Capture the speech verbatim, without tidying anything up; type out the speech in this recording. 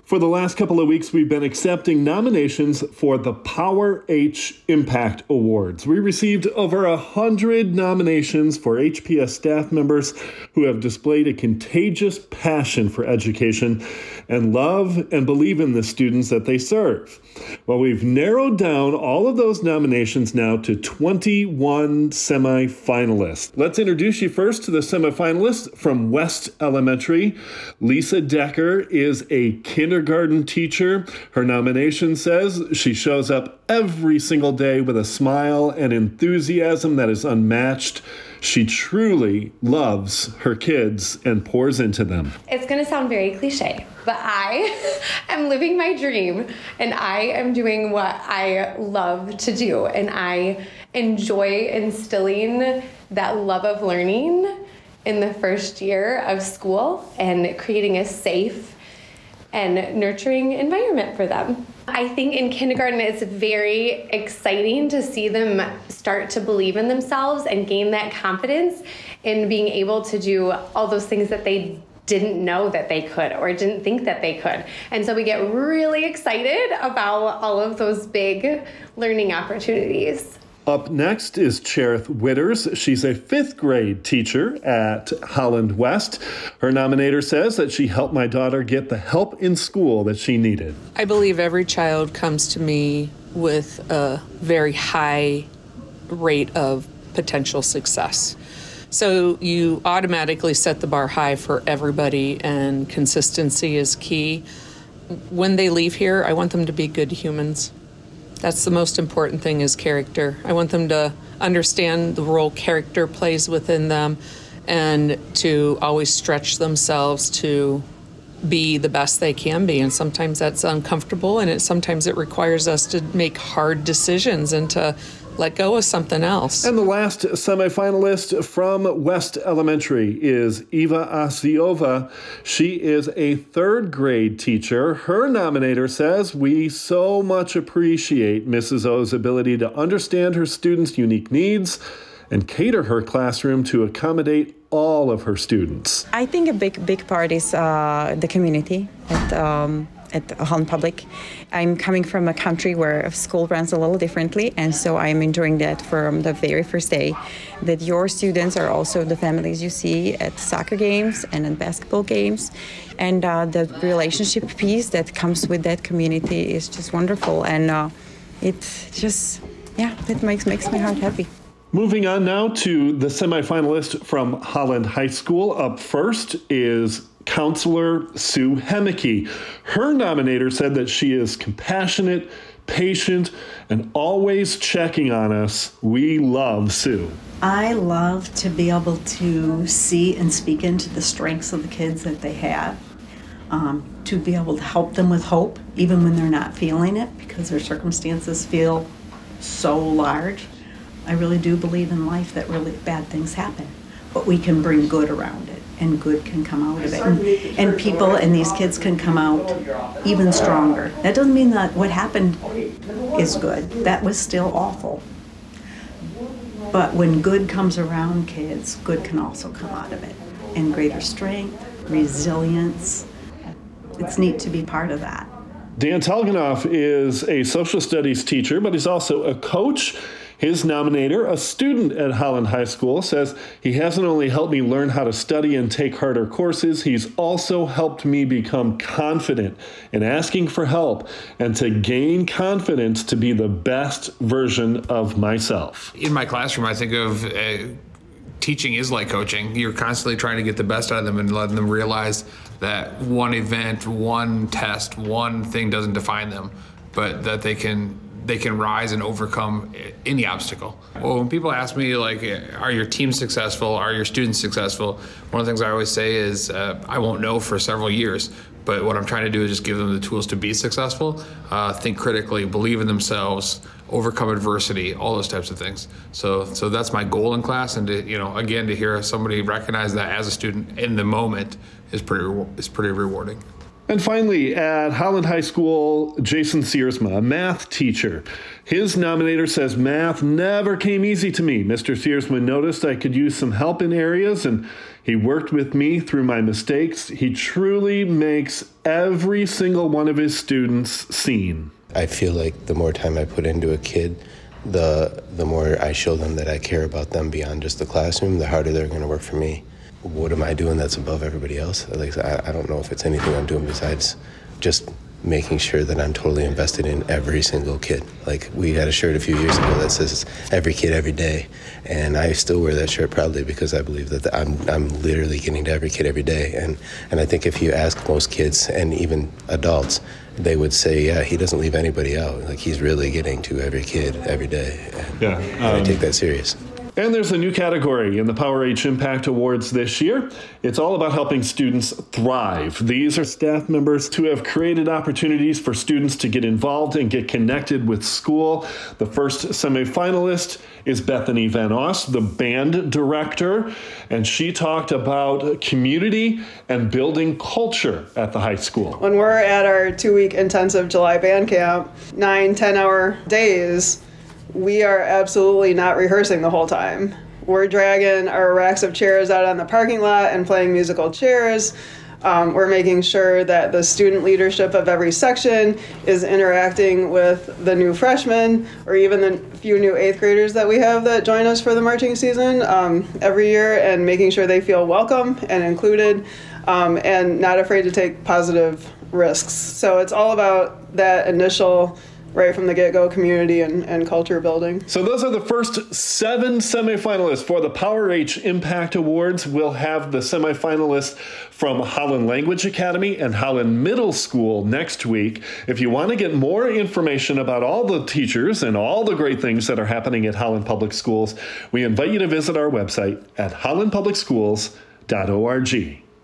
For the last couple of weeks, we've been accepting nominations for the Power H Impact Awards. We received over a hundred nominations for H P S staff members who have displayed a contagious passion for education and love and believe in the students that they serve. Well, we've narrowed down all of those nominations now to twenty-one semifinalists. Let's introduce you first to the semifinalists from West Elementary. Lisa Decker is a kindergarten teacher. Her nomination says she shows up every single day with a smile and enthusiasm that is unmatched. She truly loves her kids and pours into them. It's going to sound very cliche, but I am living my dream and I am doing what I love to do. And I enjoy instilling that love of learning in the first year of school and creating a safe and nurturing environment for them. I think in kindergarten it's very exciting to see them start to believe in themselves and gain that confidence in being able to do all those things that they didn't know that they could or didn't think that they could. And so we get really excited about all of those big learning opportunities. Up next is Cherith Witters. She's a fifth grade teacher at Holland West. Her nominator says that she helped my daughter get the help in school that she needed. I believe every child comes to me with a very high rate of potential success. So you automatically set the bar high for everybody, and consistency is key. When they leave here, I want them to be good humans. That's the most important thing, is character. I want them to understand the role character plays within them and to always stretch themselves to be the best they can be. And sometimes that's uncomfortable, and it sometimes it requires us to make hard decisions and to let go of something else. And the last semifinalist from West Elementary is Eva Asiova. She is a third grade teacher. Her nominator says, we so much appreciate Missus O's ability to understand her students' unique needs and cater her classroom to accommodate all of her students. I think a big, big part is uh, the community at um, at Holland Public. I'm coming from a country where school runs a little differently, and so I'm enjoying that from the very first day, that your students are also the families you see at soccer games and at basketball games, and uh, the relationship piece that comes with that community is just wonderful, and uh, it just, yeah, it makes, makes my heart happy. Moving on now to the semifinalist from Holland High School. Up first is Counselor Sue Hemeke. Her nominator said that she is compassionate, patient, and always checking on us. We love Sue. I love to be able to see and speak into the strengths of the kids that they have, um, to be able to help them with hope, even when they're not feeling it, because their circumstances feel so large. I really do believe in life that really bad things happen, but we can bring good around it, and good can come out of it. And, and people and these kids can come out even stronger. That doesn't mean that what happened is good. That was still awful. But when good comes around kids, good can also come out of it. And greater strength, resilience. It's neat to be part of that. Dan Telganoff is a social studies teacher, but he's also a coach. His nominator, a student at Holland High School, says he hasn't only helped me learn how to study and take harder courses, he's also helped me become confident in asking for help and to gain confidence to be the best version of myself. In my classroom, I think of uh, teaching is like coaching. You're constantly trying to get the best out of them and letting them realize that one event, one test, one thing doesn't define them, but that they can they can rise and overcome any obstacle. Well, when people ask me, like, are your teams successful? Are your students successful? One of the things I always say is, uh, I won't know for several years, but what I'm trying to do is just give them the tools to be successful, uh, think critically, believe in themselves, overcome adversity, all those types of things. So, so that's my goal in class, and to, you know, again, to hear somebody recognize that as a student in the moment is pretty, is pretty rewarding. And finally, at Holland High School, Jason Searsma, a math teacher. His nominator says, math never came easy to me. Mister Searsma noticed I could use some help in areas, and he worked with me through my mistakes. He truly makes every single one of his students seen. I feel like the more time I put into a kid, the the more I show them that I care about them beyond just the classroom, the harder they're going to work for me. What am I doing that's above everybody else? Like, I, I don't know if it's anything I'm doing besides just making sure that I'm totally invested in every single kid. Like, we had a shirt a few years ago that says every kid every day, and I still wear that shirt proudly because I believe that I'm I'm literally getting to every kid every day. And and I think if you ask most kids and even adults, they would say, yeah, he doesn't leave anybody out. Like, he's really getting to every kid every day. And, yeah, um, and I take that serious. And there's a new category in the PowerH Impact Awards this year. It's all about helping students thrive. These are staff members who have created opportunities for students to get involved and get connected with school. The first semifinalist is Bethany Van Oss, the band director, and she talked about community and building culture at the high school. When we're at our two-week intensive July band camp, nine, ten-hour days, we are absolutely not rehearsing the whole time. We're dragging our racks of chairs out on the parking lot and playing musical chairs. Um, we're making sure that the student leadership of every section is interacting with the new freshmen or even the few new eighth graders that we have that join us for the marching season um, every year, and making sure they feel welcome and included um, and not afraid to take positive risks. So it's all about that initial, right from the get-go, community and, and culture building. So those are the first seven semifinalists for the PowerH Impact Awards. We'll have the semifinalists from Holland Language Academy and Holland Middle School next week. If you want to get more information about all the teachers and all the great things that are happening at Holland Public Schools, we invite you to visit our website at holland public schools dot org.